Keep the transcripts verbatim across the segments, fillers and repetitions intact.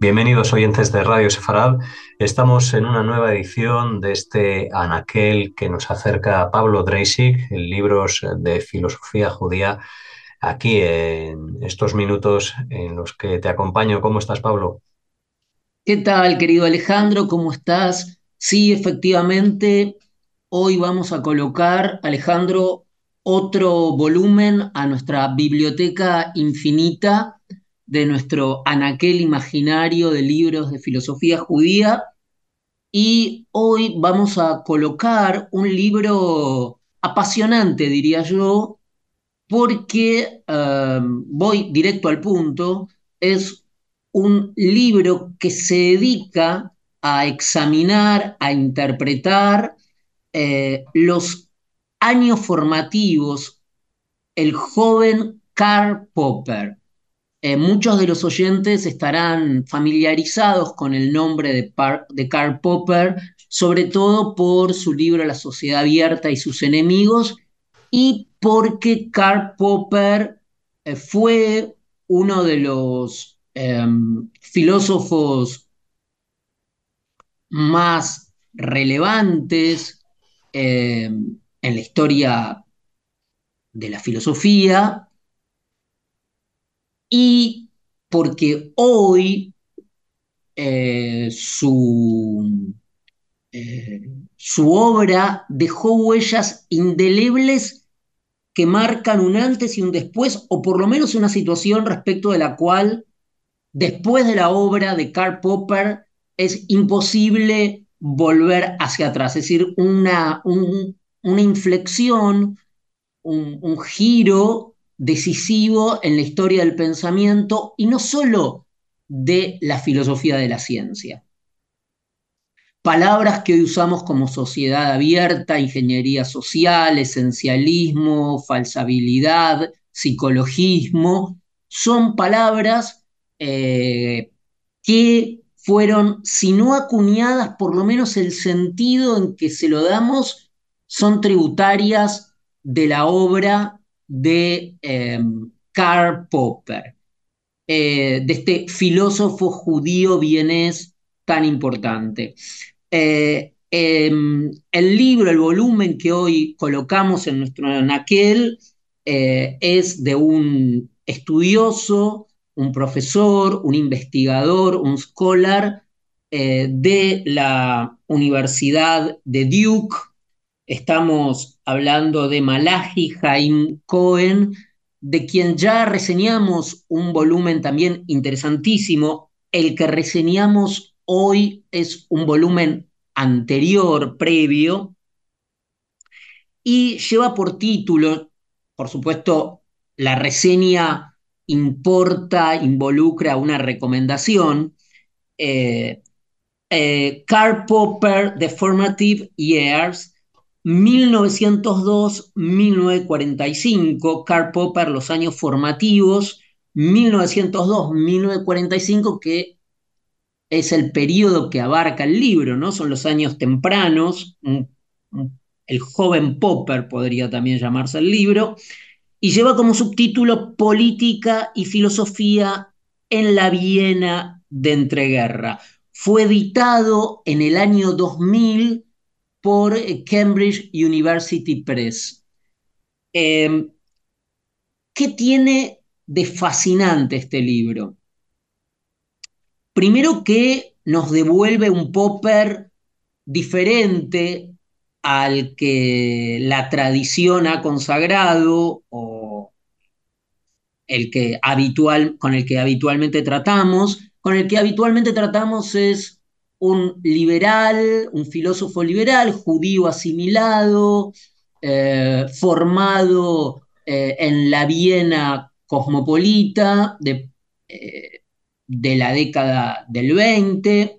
Bienvenidos oyentes de Radio Sefarad. Estamos en una nueva edición de este anaquel que nos acerca a Pablo Dreisig, en libros de filosofía judía, aquí en estos minutos en los que te acompaño. ¿Cómo estás, Pablo? ¿Qué tal, querido Alejandro? ¿Cómo estás? Sí, efectivamente, hoy vamos a colocar, Alejandro, otro volumen a nuestra biblioteca infinita de nuestro anaquel imaginario de libros de filosofía judía. Y hoy vamos a colocar un libro apasionante, diría yo, porque eh, voy directo al punto, es un libro que se dedica a examinar, a interpretar eh, los años formativos, el joven Karl Popper. Eh, muchos de los oyentes estarán familiarizados con el nombre de, Par- de Karl Popper, sobre todo por su libro La sociedad abierta y sus enemigos, y porque Karl Popper eh, fue uno de los eh, filósofos más relevantes eh, en la historia de la filosofía y porque hoy eh, su, eh, su obra dejó huellas indelebles que marcan un antes y un después, o por lo menos una situación respecto de la cual, después de la obra de Karl Popper, es imposible volver hacia atrás. Es decir, una, un, una inflexión, un, un giro decisivo en la historia del pensamiento y no solo de la filosofía de la ciencia. Palabras que hoy usamos como sociedad abierta, ingeniería social, esencialismo, falsabilidad, psicologismo, son palabras eh, que fueron, si no acuñadas, por lo menos el sentido en que se lo damos, son tributarias de la obra de eh, Karl Popper, eh, de este filósofo judío vienés tan importante. Eh, eh, el libro, el volumen que hoy colocamos en nuestro anaquel eh, es de un estudioso, un profesor, un investigador, un scholar eh, de la Universidad de Duke. Estamos hablando de Malachi Haim Cohen, de quien ya reseñamos un volumen también interesantísimo. El que reseñamos hoy es un volumen anterior, previo, y lleva por título, por supuesto, la reseña importa, involucra una recomendación, eh, eh, Karl Popper, The Formative Years, mil novecientos dos a mil novecientos cuarenta y cinco, Karl Popper, Los años formativos, mil novecientos dos a mil novecientos cuarenta y cinco, que es el periodo que abarca el libro, ¿no? Son los años tempranos, un, un, el joven Popper podría también llamarse el libro, y lleva como subtítulo Política y Filosofía en la Viena de entreguerra. Fue editado en el año dos mil por Cambridge University Press. Eh, ¿Qué tiene de fascinante este libro? Primero que nos devuelve un Popper diferente al que la tradición ha consagrado o el que habitual, con el que habitualmente tratamos. Con el que habitualmente tratamos es un liberal, un filósofo liberal, judío asimilado, eh, formado eh, en la Viena cosmopolita de, eh, de la década del veinte,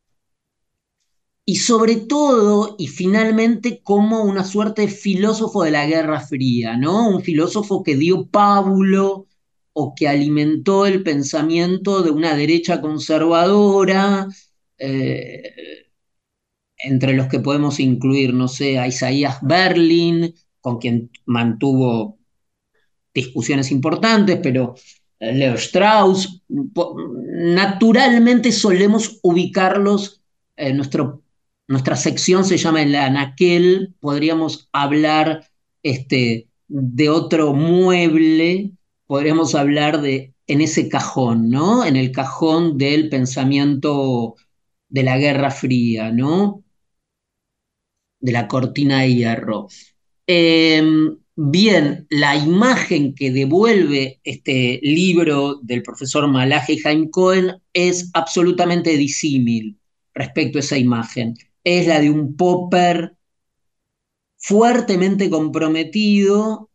y sobre todo, y finalmente, como una suerte de filósofo de la Guerra Fría, ¿no? Un filósofo que dio pábulo o que alimentó el pensamiento de una derecha conservadora, eh, entre los que podemos incluir, no sé, a Isaías Berlin, con quien mantuvo discusiones importantes, pero Leo Strauss. Naturalmente solemos ubicarlos, eh, nuestro, nuestra sección se llama el anaquel, podríamos hablar este, de otro mueble, podríamos hablar de en ese cajón, ¿no? En el cajón del pensamiento de la Guerra Fría, ¿no? De la cortina de hierro. Eh, Bien, la imagen que devuelve este libro del profesor Malaje Haim Cohen es absolutamente disímil respecto a esa imagen. Es la de un Popper fuertemente comprometido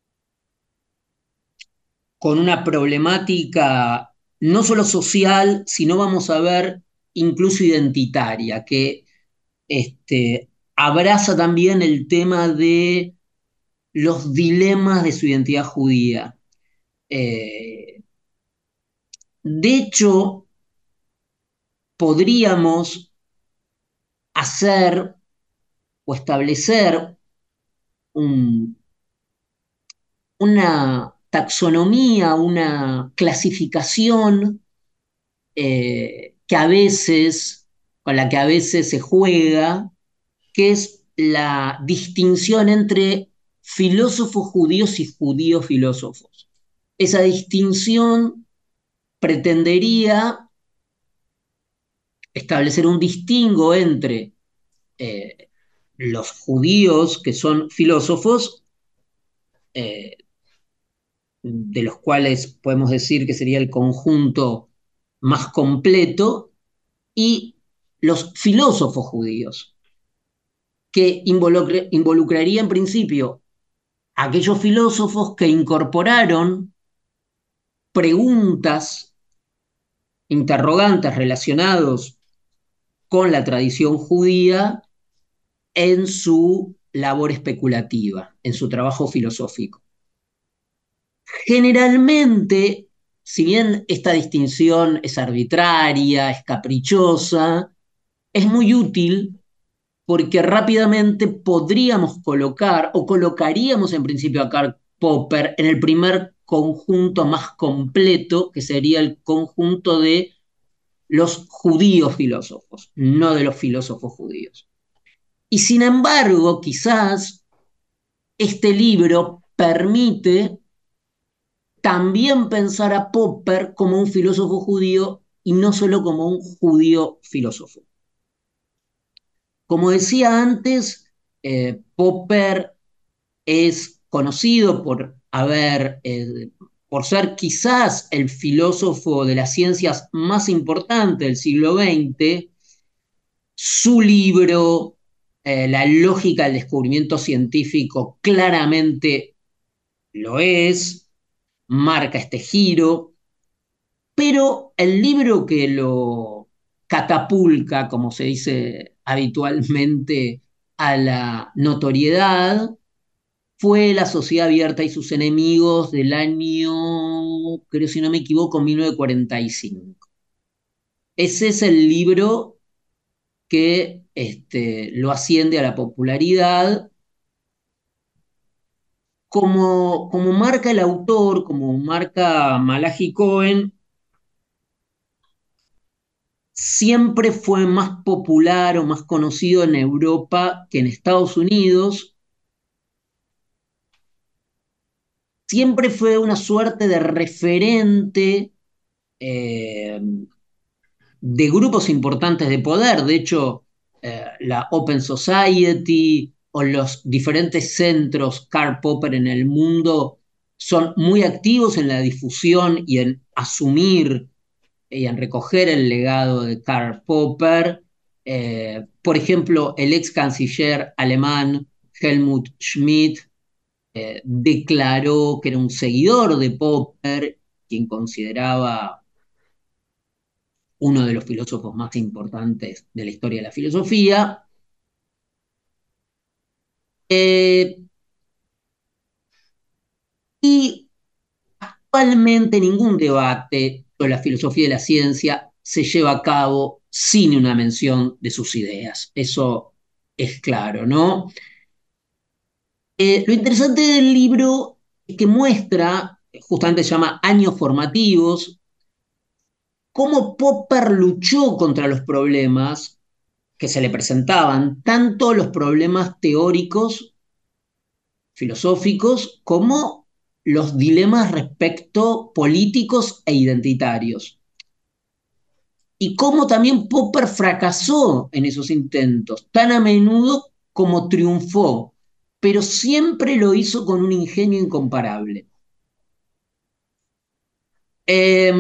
con una problemática no solo social, sino vamos a ver incluso identitaria, que este, abraza también el tema de los dilemas de su identidad judía. Eh, de hecho, podríamos hacer o establecer un, una taxonomía, una clasificación eh, que a veces, con la que a veces se juega, que es la distinción entre filósofos judíos y judíos filósofos. Esa distinción pretendería establecer un distingo entre eh, los judíos que son filósofos, eh, de los cuales podemos decir que sería el conjunto más completo, y los filósofos judíos, que involucre, involucraría en principio a aquellos filósofos que incorporaron preguntas, interrogantes relacionados con la tradición judía en su labor especulativa, en su trabajo filosófico. Generalmente, si bien esta distinción es arbitraria, es caprichosa, es muy útil porque rápidamente podríamos colocar o colocaríamos en principio a Karl Popper en el primer conjunto más completo, que sería el conjunto de los judíos filósofos, no de los filósofos judíos. Y sin embargo, quizás este libro permite también pensar a Popper como un filósofo judío y no solo como un judío filósofo. Como decía antes, eh, Popper es conocido por haber, eh, por ser quizás el filósofo de las ciencias más importante del siglo veinte. Su libro, eh, La lógica del descubrimiento científico, claramente lo es, marca este giro, pero el libro que lo catapulta, como se dice habitualmente, a la notoriedad fue La Sociedad Abierta y sus enemigos del año, creo si no me equivoco, mil novecientos cuarenta y cinco. Ese es el libro que este, lo asciende a la popularidad. Como, como marca el autor, como marca Malachi Cohen, siempre fue más popular o más conocido en Europa que en Estados Unidos. Siempre fue una suerte de referente eh, de grupos importantes de poder. De hecho, eh, la Open Society o los diferentes centros Karl Popper en el mundo son muy activos en la difusión y en asumir y en recoger el legado de Karl Popper. Eh, por ejemplo, el ex canciller alemán Helmut Schmidt eh, declaró que era un seguidor de Popper, quien consideraba uno de los filósofos más importantes de la historia de la filosofía. Eh, y actualmente ningún debate sobre la filosofía de la ciencia se lleva a cabo sin una mención de sus ideas. Eso es claro, ¿no? Eh, lo interesante del libro es que muestra justamente se llama Años Formativos, cómo Popper luchó contra los problemas que se le presentaban, tanto los problemas teóricos, filosóficos, como los dilemas respecto políticos e identitarios. Y cómo también Popper fracasó en esos intentos, tan a menudo como triunfó, pero siempre lo hizo con un ingenio incomparable. Eh,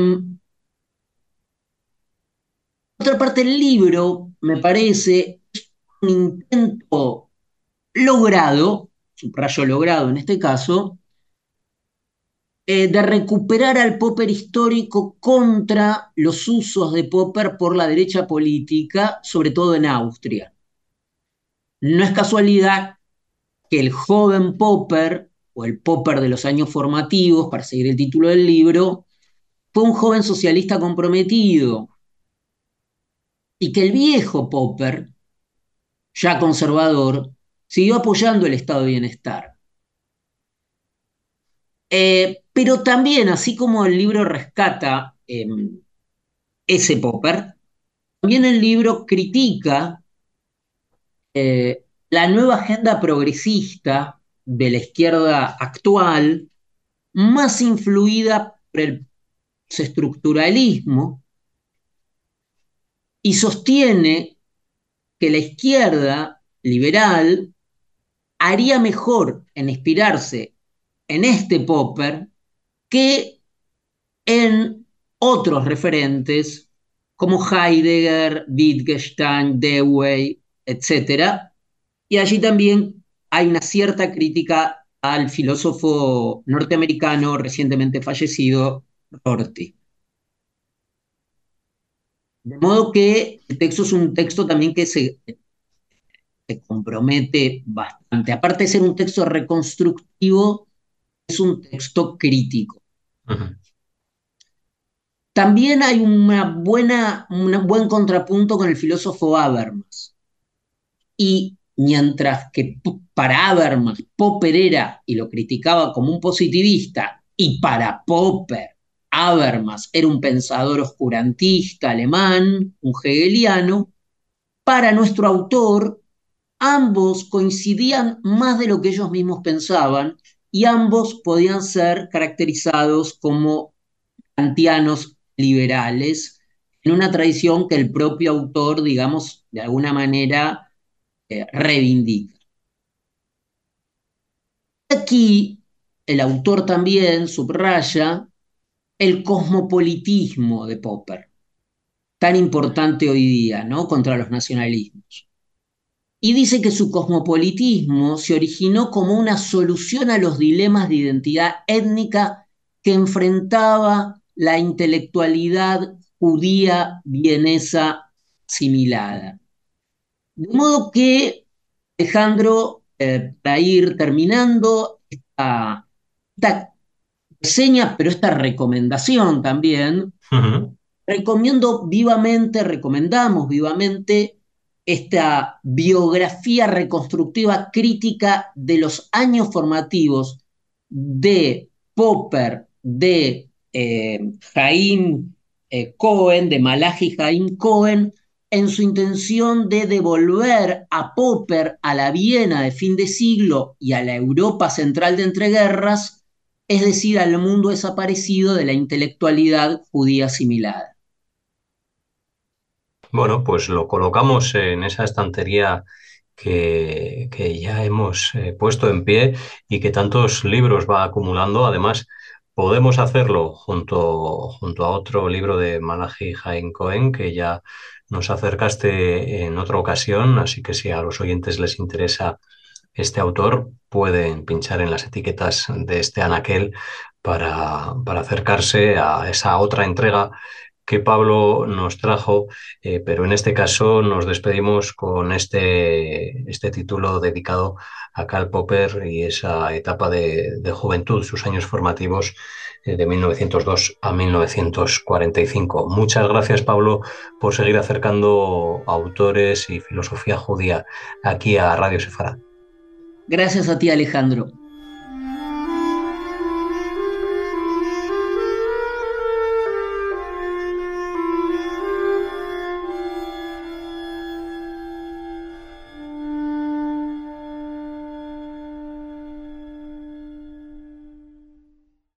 otra parte del libro, me parece, es un intento logrado, subrayo logrado en este caso, eh, de recuperar al Popper histórico contra los usos de Popper por la derecha política, sobre todo en Austria. No es casualidad que el joven Popper, o el Popper de los años formativos, para seguir el título del libro, fue un joven socialista comprometido, y que el viejo Popper, ya conservador, siguió apoyando el estado de bienestar. Eh, pero también, así como el libro rescata eh, ese Popper, también el libro critica eh, la nueva agenda progresista de la izquierda actual, más influida por el estructuralismo, y sostiene que la izquierda liberal haría mejor en inspirarse en este Popper que en otros referentes como Heidegger, Wittgenstein, Dewey, etcétera. Y allí también hay una cierta crítica al filósofo norteamericano recientemente fallecido, Rorty. De modo que el texto es un texto también que se, se compromete bastante. Aparte de ser un texto reconstructivo, es un texto crítico. Uh-huh. También hay una buena, un buen contrapunto con el filósofo Habermas. Y mientras que para Habermas Popper era, y lo criticaba como un positivista, y para Popper Habermas era un pensador oscurantista alemán, un hegeliano, para nuestro autor ambos coincidían más de lo que ellos mismos pensaban y ambos podían ser caracterizados como kantianos liberales en una tradición que el propio autor, digamos, de alguna manera eh, reivindica. Aquí el autor también subraya el cosmopolitismo de Popper, tan importante hoy día, ¿no?, contra los nacionalismos. Y dice que su cosmopolitismo se originó como una solución a los dilemas de identidad étnica que enfrentaba la intelectualidad judía vienesa asimilada. De modo que, Alejandro, eh, para ir terminando esta, esta reseña, pero esta recomendación también, Uh-huh. recomiendo vivamente, recomendamos vivamente esta biografía reconstructiva crítica de los años formativos de Popper, de eh, Haim eh, Cohen, de Malachi Haim Cohen, en su intención de devolver a Popper a la Viena de fin de siglo y a la Europa central de entreguerras, es decir, al mundo desaparecido de la intelectualidad judía asimilada. Bueno, pues lo colocamos en esa estantería que, que ya hemos eh, puesto en pie y que tantos libros va acumulando. Además, podemos hacerlo junto, junto a otro libro de Malachi Haim Cohen que ya nos acercaste en otra ocasión, así que si a los oyentes les interesa este autor, pueden pinchar en las etiquetas de este anaquel para, para acercarse a esa otra entrega que Pablo nos trajo, eh, pero en este caso nos despedimos con este, este título dedicado a Karl Popper y esa etapa de, de juventud, sus años formativos eh, de mil novecientos dos a mil novecientos cuarenta y cinco. Muchas gracias, Pablo, por seguir acercando autores y filosofía judía aquí a Radio Sefarad. Gracias a ti, Alejandro.